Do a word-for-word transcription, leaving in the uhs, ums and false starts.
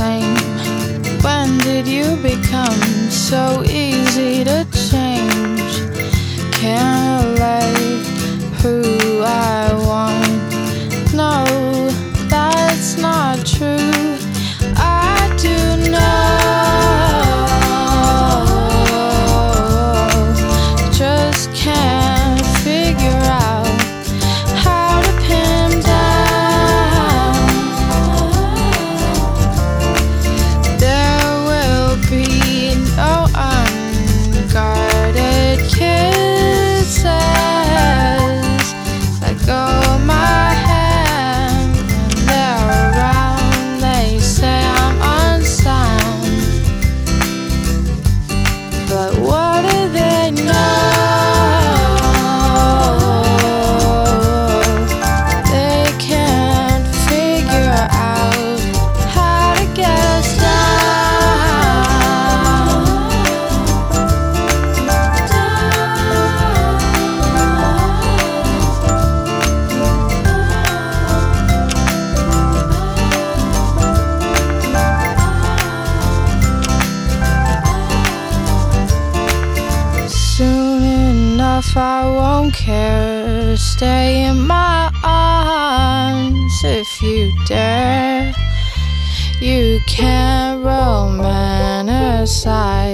same. When did you become so easy to change? Can't relate who I want. No, that's not true. I do know, just can't figure out how to pin down. There will be no unguarded kisses. Let go of my hand when they're around. They say I'm unsound, but what do they know? They can't figure out how to get us Soon enough I won't care. Stay in my arms if you dare. You can't romanticize